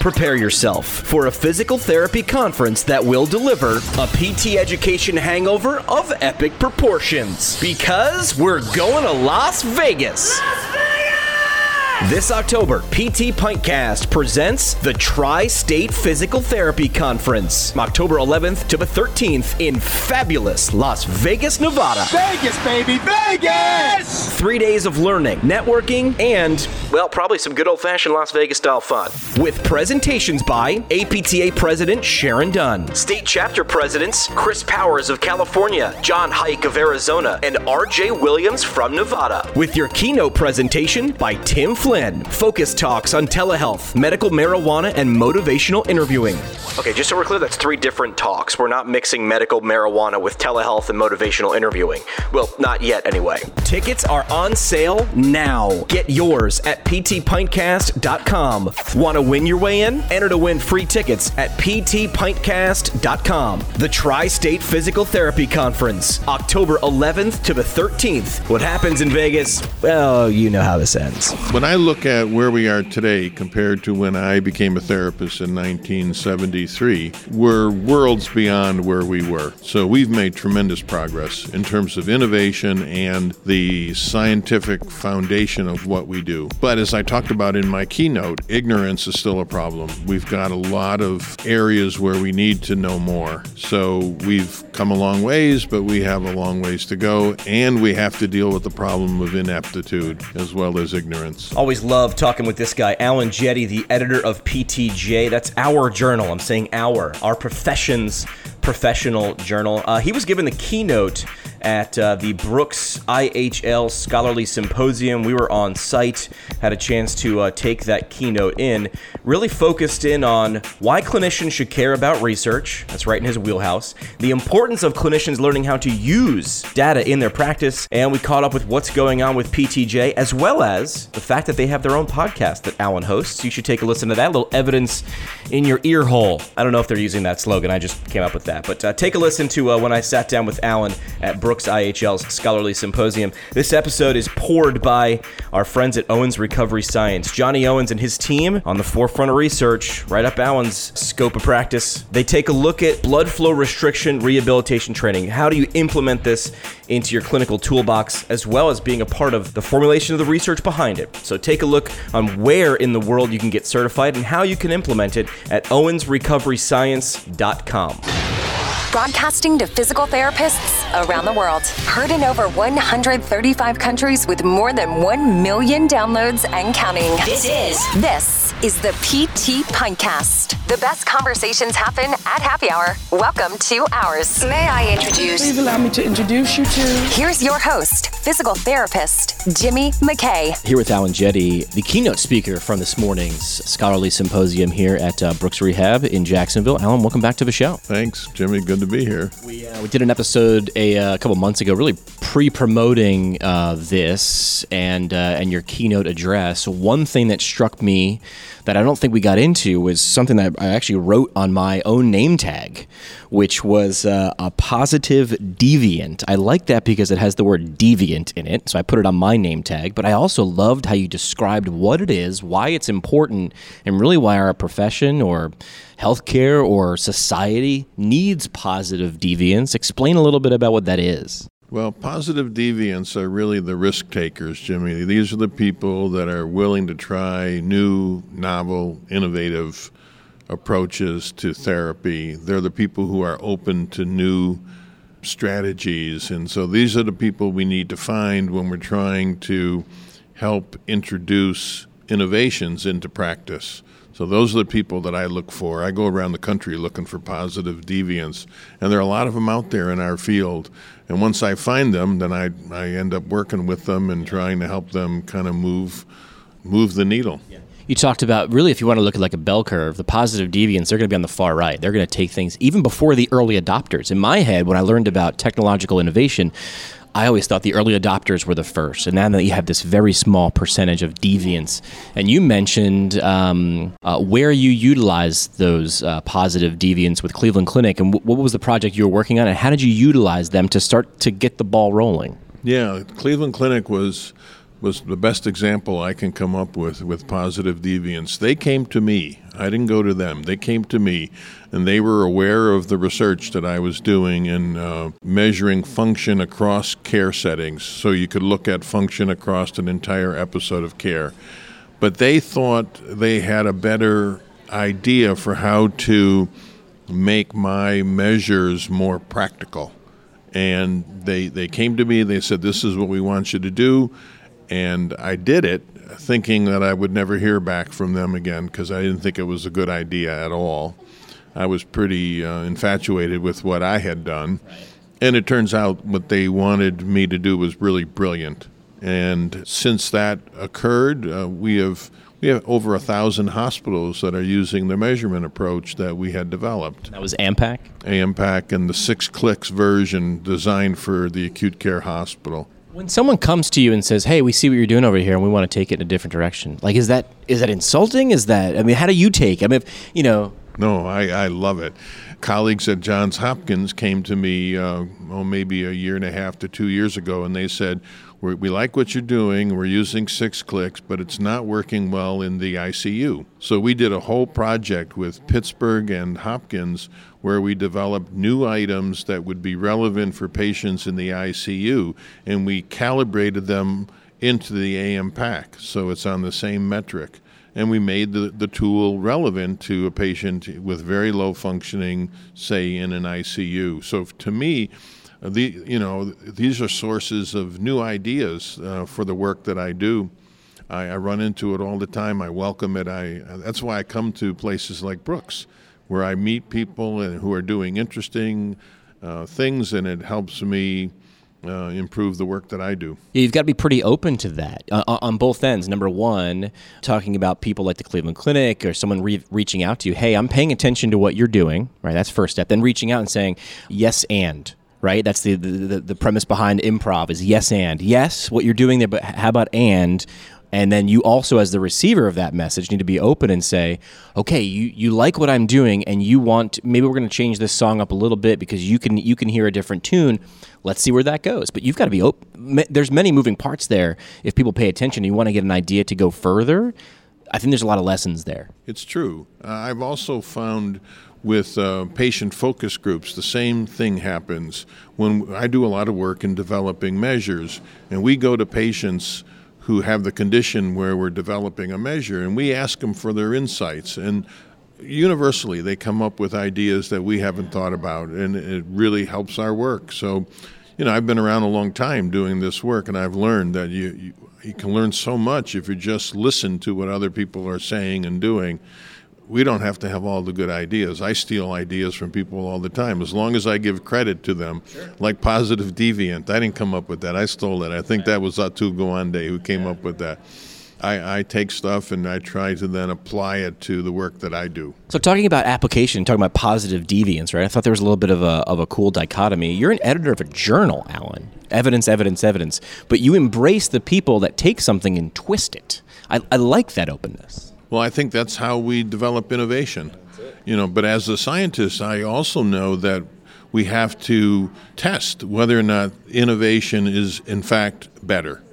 Prepare yourself for a physical therapy conference that will deliver a PT education hangover of epic proportions. Because we're going to Las Vegas. This October, PT Pintcast presents the Tri-State Physical Therapy Conference, October 11th to the 13th in fabulous Las Vegas, Nevada. Vegas, baby, Vegas! 3 days of learning, networking, and, well, probably some good old-fashioned Las Vegas-style fun. With presentations by APTA President Sharon Dunn, State Chapter Presidents Chris Powers of California, John Hike of Arizona, and RJ Williams from Nevada. With your keynote presentation by Tim Flynn. Focus talks on telehealth, medical marijuana, and motivational interviewing. Okay, just so we're clear, that's 3 different talks. We're not mixing medical marijuana with telehealth and motivational interviewing. Well, not yet anyway. Tickets are on sale now. Get yours at ptpintcast.com. Want to win your way in? Enter to win free tickets at ptpintcast.com. The Tri-State Physical Therapy Conference, October 11th to the 13th. What happens in Vegas? Well, you know how this ends. When I look at where we are today compared to when I became a therapist in 1973, we're worlds beyond where we were. So we've made tremendous progress in terms of innovation and the scientific foundation of what we do. But as I talked about in my keynote, ignorance is still a problem. We've got a lot of areas where we need to know more. So we've come a long ways, but we have a long ways to go, and we have to deal with the problem of ineptitude as well as ignorance. Always love talking with this guy, Alan Jetty, the editor of PTJ. That's our journal. I'm saying our profession's professional journal. He was given the keynote at the Brooks IHL Scholarly Symposium. We were on site, had a chance to take that keynote in, really focused in on why clinicians should care about research. That's right in his wheelhouse. The importance of clinicians learning how to use data in their practice. And we caught up with what's going on with PTJ, as well as the fact that they have their own podcast that Alan hosts. You should take a listen to that. A little evidence in your ear hole. I don't know if they're using that slogan. I just came up with that. But take a listen to when I sat down with Alan at Brooks IHL's Scholarly Symposium. This episode is poured by our friends at Owens Recovery Science. Johnny Owens and his team on the forefront of research, right up Alan's scope of practice. They take a look at blood flow restriction rehabilitation training. How do you implement this into your clinical toolbox, as well as being a part of the formulation of the research behind it? So take a look on where in the world you can get certified and how you can implement it at owensrecoveryscience.com. Broadcasting to physical therapists around the world. Heard in over 135 countries with more than 1 million downloads and counting. This is the PT Pintcast. The best conversations happen at happy hour. Welcome to ours. May I introduce... Please allow me to introduce you to... Here's your host, physical therapist, Jimmy McKay. Here with Alan Jetty, the keynote speaker from this morning's Scholarly Symposium here at Brooks Rehab in Jacksonville. Alan, welcome back to the show. Thanks, Jimmy. Good to be here. We did an episode a couple months ago, really pre-promoting this and your keynote address. One thing that struck me that I don't think we got into was something that I actually wrote on my own name tag, which was a positive deviant. I like that because it has the word deviant in it, so I put it on my name tag. But I also loved how you described what it is, why it's important, and really why our profession or healthcare or society needs positive deviance. Explain a little bit about what that is. Well, positive deviants are really the risk takers, Jimmy. These are the people that are willing to try new, novel, innovative approaches to therapy. They're the people who are open to new strategies. And so these are the people we need to find when we're trying to help introduce innovations into practice. So those are the people that I look for. I go around the country looking for positive deviants, and there are a lot of them out there in our field. And once I find them, then I end up working with them and trying to help them kind of move the needle. Yeah. You talked about, really, if you want to look at like a bell curve, the positive deviants, they're going to be on the far right. They're going to take things even before the early adopters. In my head, when I learned about technological innovation, I always thought the early adopters were the first, and now that you have this very small percentage of deviants. And you mentioned where you utilize those positive deviants with Cleveland Clinic, and what was the project you were working on, and how did you utilize them to start to get the ball rolling? Yeah, Cleveland Clinic was was the best example I can come up with positive deviance. They came to me. I didn't go to them. They came to me, and they were aware of the research that I was doing in measuring function across care settings, so you could look at function across an entire episode of care. But they thought they had a better idea for how to make my measures more practical. And they came to me, they said, this is what we want you to do. And I did it, thinking that I would never hear back from them again, because I didn't think it was a good idea at all. I was pretty infatuated with what I had done. And it turns out what they wanted me to do was really brilliant. And since that occurred, we have over 1,000 hospitals that are using the measurement approach that we had developed. That was AMPAC? AMPAC and the 6 clicks version designed for the acute care hospital. When someone comes to you and says, hey, we see what you're doing over here and we want to take it in a different direction, like, is that insulting? How do you take it? No, I love it. Colleagues at Johns Hopkins came to me maybe a year and a half to 2 years ago, and they said, we like what you're doing, we're using 6 clicks, but it's not working well in the ICU. So we did a whole project with Pittsburgh and Hopkins where we developed new items that would be relevant for patients in the ICU, and we calibrated them into the AMPAC, so it's on the same metric. And we made the tool relevant to a patient with very low functioning, say, in an ICU. So to me, these are sources of new ideas for the work that I do. I run into it all the time. I welcome it. That's why I come to places like Brooks, where I meet people who are doing interesting things, and it helps me improve the work that I do. Yeah, you've got to be pretty open to that on both ends. Number one, talking about people like the Cleveland Clinic or someone reaching out to you, hey, I'm paying attention to what you're doing, right? That's first step. Then reaching out and saying, yes, and, right? That's the premise behind improv is yes, and. Yes, what you're doing there, but how about and? And then you also, as the receiver of that message, need to be open and say, okay, you like what I'm doing, and you want, maybe we're going to change this song up a little bit because you can hear a different tune. Let's see where that goes. But you've got to be open. There's many moving parts there. If people pay attention and you want to get an idea to go further, I think there's a lot of lessons there. It's true. I've also found with patient focus groups, the same thing happens. When I do a lot of work in developing measures, and we go to patients who have the condition where we're developing a measure, and we ask them for their insights. And universally, they come up with ideas that we haven't thought about, and it really helps our work. So, I've been around a long time doing this work, and I've learned that you can learn so much if you just listen to what other people are saying and doing. We don't have to have all the good ideas. I steal ideas from people all the time, as long as I give credit to them. Sure. Like positive deviant. I didn't come up with that. I stole it. I think that was Atul Gawande who came up with that. I take stuff and I try to then apply it to the work that I do. So talking about application, talking about positive deviance, right? I thought there was a little bit of a cool dichotomy. You're an editor of a journal, Alan. Evidence, evidence, evidence. But you embrace the people that take something and twist it. I like that openness. Well, I think that's how we develop innovation. But as a scientist, I also know that we have to test whether or not innovation is in fact better.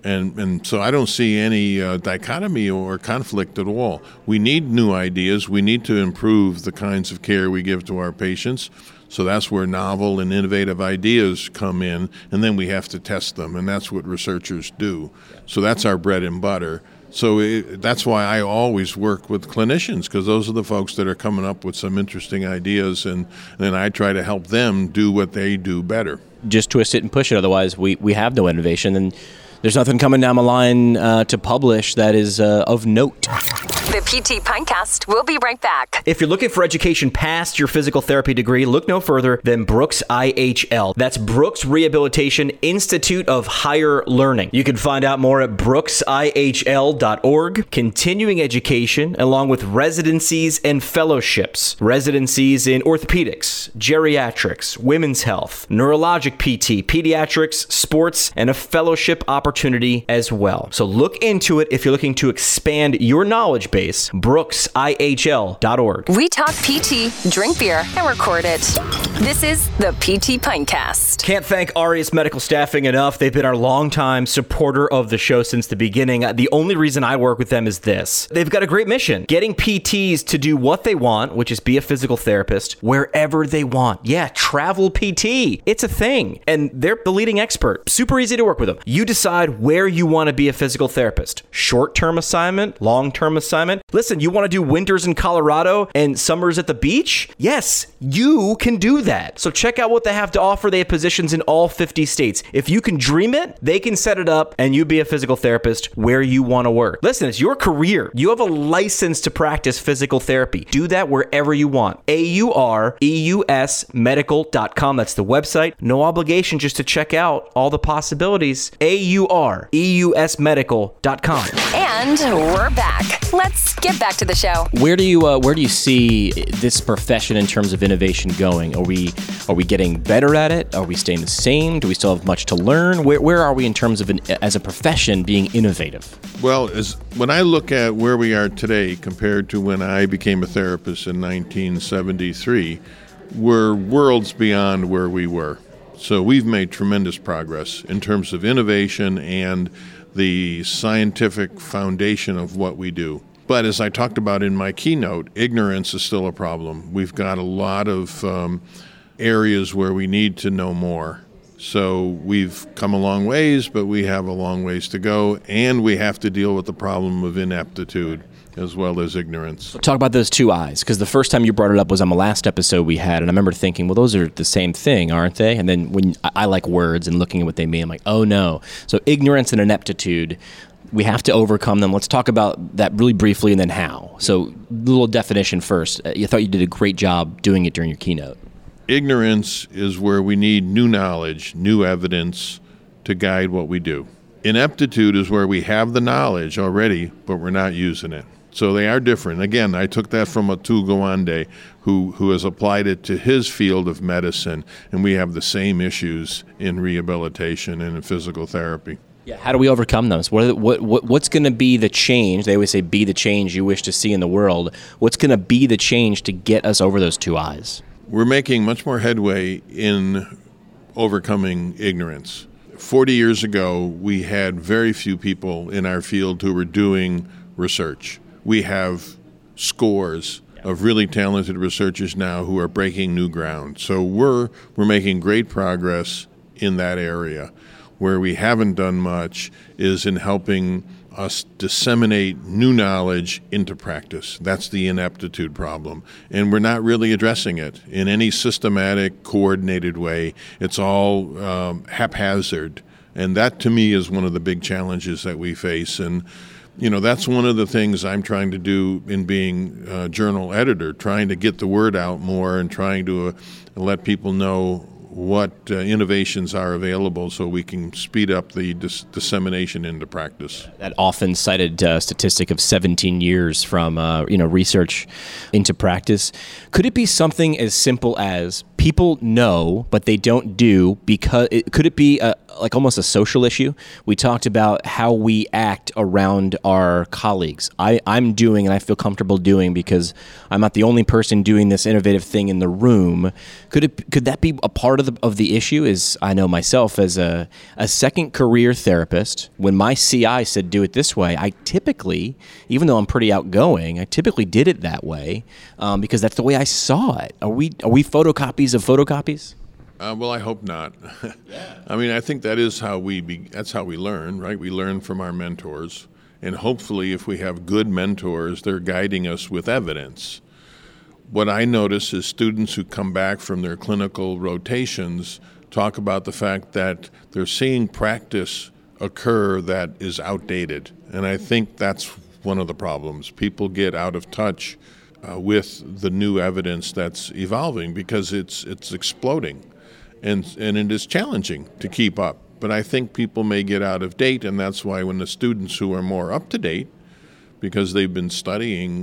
And so I don't see any dichotomy or conflict at all. We need new ideas. We need to improve the kinds of care we give to our patients. So that's where novel and innovative ideas come in, and then we have to test them, and that's what researchers do. So that's our bread and butter. So that's why I always work with clinicians, because those are the folks that are coming up with some interesting ideas, and then I try to help them do what they do better. Just twist it and push it, otherwise we have no innovation, and there's nothing coming down the line to publish that is of note. The PT Pintcast will be right back. If you're looking for education past your physical therapy degree, look no further than Brooks IHL. That's Brooks Rehabilitation Institute of Higher Learning. You can find out more at brooksihl.org. Continuing education along with residencies and fellowships. Residencies in orthopedics, geriatrics, women's health, neurologic PT, pediatrics, sports, and a fellowship opportunity as well. So look into it if you're looking to expand your knowledge base lowercase, brooksihl.org. We talk PT, drink beer, and record it. This is the PT Pintcast. Can't thank Aureus Medical Staffing enough. They've been our longtime supporter of the show since the beginning. The only reason I work with them is this. They've got a great mission, getting PTs to do what they want, which is be a physical therapist wherever they want. Yeah, travel PT. It's a thing. And they're the leading expert. Super easy to work with them. You decide where you want to be a physical therapist. Short-term assignment, long-term assignment. Listen, you want to do winters in Colorado and summers at the beach? Yes, you can do that. So check out what they have to offer. They have positions in all 50 states. If you can dream it, they can set it up and you be a physical therapist where you want to work. Listen, it's your career. You have a license to practice physical therapy. Do that wherever you want. AUREUSmedical.com. That's the website. No obligation, just to check out all the possibilities. AUREUSmedical.com. And we're back. Let's get back to the show. Where do you see this profession in terms of innovation going? Are we getting better at it? Are we staying the same? Do we still have much to learn? Where are we in terms of as a profession being innovative? Well, when I look at where we are today compared to when I became a therapist in 1973, we're worlds beyond where we were. So we've made tremendous progress in terms of innovation and the scientific foundation of what we do. But as I talked about in my keynote, ignorance is still a problem. We've got a lot of areas where we need to know more. So we've come a long ways, but we have a long ways to go, and we have to deal with the problem of ineptitude as well as ignorance. Talk about those two eyes, because the first time you brought it up was on the last episode we had, and I remember thinking, well, those are the same thing, aren't they? And then when I like words and looking at what they mean, I'm like, oh no. So ignorance and ineptitude, we have to overcome them. Let's talk about that really briefly and then how. So little definition first. You thought you did a great job doing it during your keynote. Ignorance is where we need new knowledge, new evidence to guide what we do. Ineptitude is where we have the knowledge already, but we're not using it. So they are different. Again, I took that from Atul Gawande, who has applied it to his field of medicine, and we have the same issues in rehabilitation and in physical therapy. Yeah, how do we overcome those? What's going to be the change? They always say, be the change you wish to see in the world. What's going to be the change to get us over those two eyes? We're making much more headway in overcoming ignorance. 40 years ago, we had very few people in our field who were doing research. We have scores of really talented researchers now who are breaking new ground. So we're making great progress in that area. Where we haven't done much is in helping us disseminate new knowledge into practice. That's the ineptitude problem. And we're not really addressing it in any systematic, coordinated way. It's all haphazard. And that, to me, is one of the big challenges that we face. And, you know, that's one of the things I'm trying to do in being a journal editor, trying to get the word out more and trying to let people know what innovations are available so we can speed up the dissemination into practice. That often cited statistic of 17 years from research into practice. Could it be something as simple as people know, but they don't do because could it be like almost a social issue? We talked about how we act around our colleagues. I'm doing and I feel comfortable doing because I'm not the only person doing this innovative thing in the room. Could that be a part of the issue? Is I know myself as a second career therapist, when my CI said do it this way, I typically, even though I'm pretty outgoing, I typically did it that way because that's the way I saw it. Are we photocopies of photocopies? Well, I hope not. I mean, I think that is that's how we learn, right? We learn from our mentors. And hopefully, if we have good mentors, they're guiding us with evidence. What I notice is students who come back from their clinical rotations talk about the fact that they're seeing practice occur that is outdated. And I think that's one of the problems. People get out of touch with the new evidence that's evolving because it's exploding. And it is challenging to keep up. But I think people may get out of date, and that's why when the students who are more up to date, because they've been studying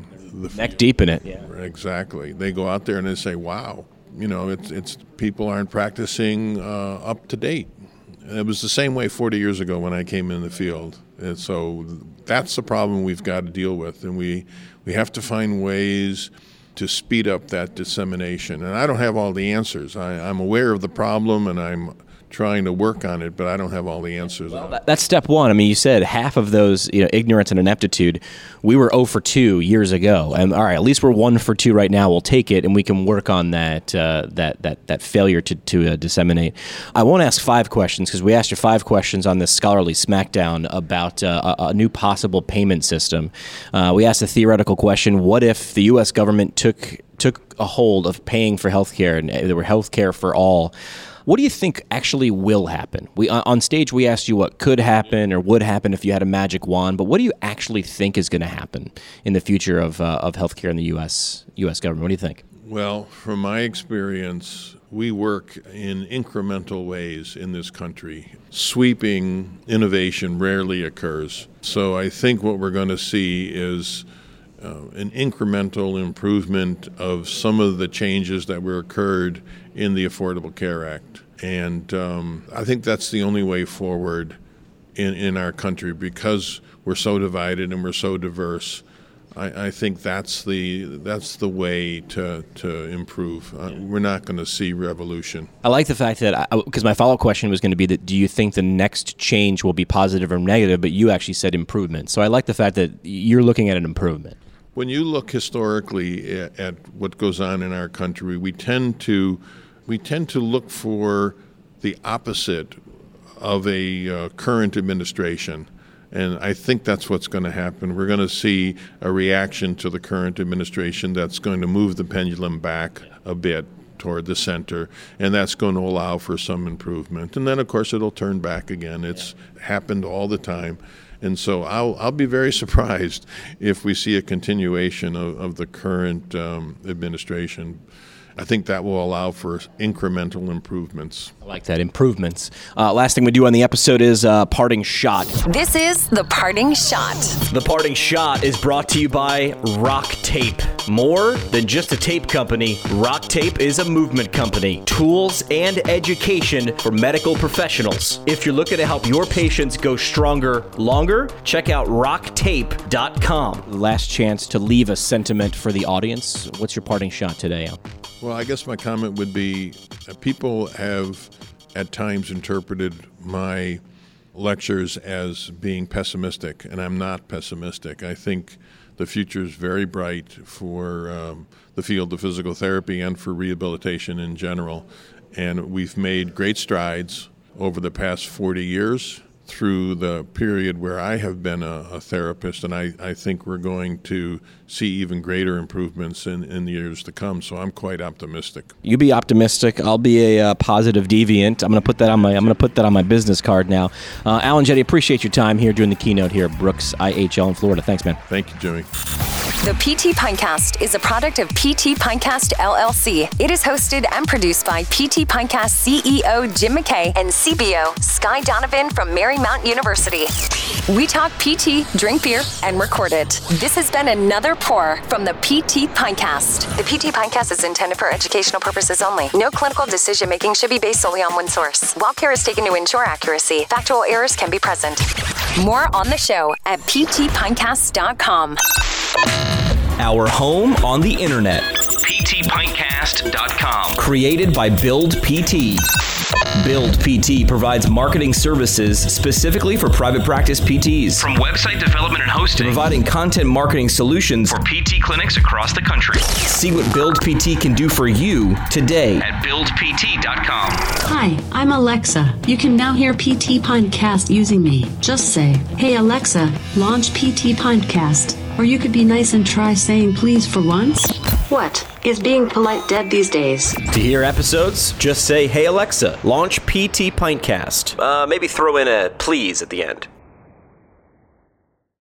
neck deep in it. Yeah. Exactly. They go out there and they say, wow, it's people aren't practicing up to date. It was the same way 40 years ago when I came in the field. And so that's the problem we've got to deal with. And we have to find ways to speed up that dissemination. And I don't have all the answers. I'm aware of the problem, and I'm trying to work on it, but I don't have all the answers. Well, that's step one. I mean, you said half of those, ignorance and ineptitude. We were 0 for 2 years ago, and all right, at least we're 1 for 2 right now. We'll take it, and we can work on that failure to disseminate. I won't ask 5 questions because we asked you 5 questions on this scholarly smackdown about a new possible payment system. We asked a theoretical question: what if the U.S. government took a hold of paying for healthcare and there were healthcare for all? What do you think actually will happen? On stage, we asked you what could happen or would happen if you had a magic wand, but what do you actually think is going to happen in the future of healthcare in the U.S. government? What do you think? Well, from my experience, we work in incremental ways in this country. Sweeping innovation rarely occurs. So I think what we're going to see is an incremental improvement of some of the changes that were occurred in the Affordable Care Act. And I think that's the only way forward in our country because we're so divided and we're so diverse. I think that's the way to improve. We're not going to see revolution. I like the fact that, because my follow-up question was going to be that do you think the next change will be positive or negative, but you actually said improvement. So I like the fact that you're looking at an improvement. When you look historically at what goes on in our country, we tend to look for the opposite of a current administration. And I think that's what's going to happen. We're going to see a reaction to the current administration that's going to move the pendulum back a bit toward the center, and that's going to allow for some improvement. And then, of course, it'll turn back again. It's happened all the time. And so I'll be very surprised if we see a continuation of the current administration. I think that will allow for incremental improvements. I like that, improvements. Last thing we do on the episode is parting shot. This is the parting shot. The parting shot is brought to you by Rock Tape. More than just a tape company, Rock Tape is a movement company. Tools and education for medical professionals. If you're looking to help your patients go stronger longer, check out rocktape.com. Last chance to leave a sentiment for the audience. What's your parting shot today, Al? Well, I guess my comment would be people have at times interpreted my lectures as being pessimistic, and I'm not pessimistic. I think the future is very bright for the field of physical therapy and for rehabilitation in general. And we've made great strides over the past 40 years through the period where I have been a therapist, and I think we're going to see even greater improvements in the years to come. So I'm quite optimistic. You be optimistic. I'll be a positive deviant. I'm going to put that on my business card now. Alan Jetty, appreciate your time here doing the keynote here at Brooks IHL in Florida. Thanks, man. Thank you, Jimmy. The PT Pinecast is a product of PT Pinecast LLC. It is hosted and produced by PT Pinecast CEO Jim McKay and CBO Sky Donovan from Marymount University. We talk PT, drink beer, and record it. This has been another pour from the PT Pinecast. The PT Pinecast is intended for educational purposes only. No clinical decision-making should be based solely on one source. While care is taken to ensure accuracy, factual errors can be present. More on the show at ptpinecast.com. Our home on the internet. ptpintcast.com. Created by Build PT. Build PT provides marketing services specifically for private practice PTs. From website development and hosting, Providing content marketing solutions for PT clinics across the country. See what Build PT can do for you today. At buildpt.com. Hi, I'm Alexa. You can now hear PT Pinecast using me. Just say, "Hey Alexa, launch PT Pinecast." Or you could be nice and try saying please for once. What? Is being polite dead these days? To hear episodes, just say, "Hey Alexa, launch PT Pinecast." Maybe throw in a please at the end.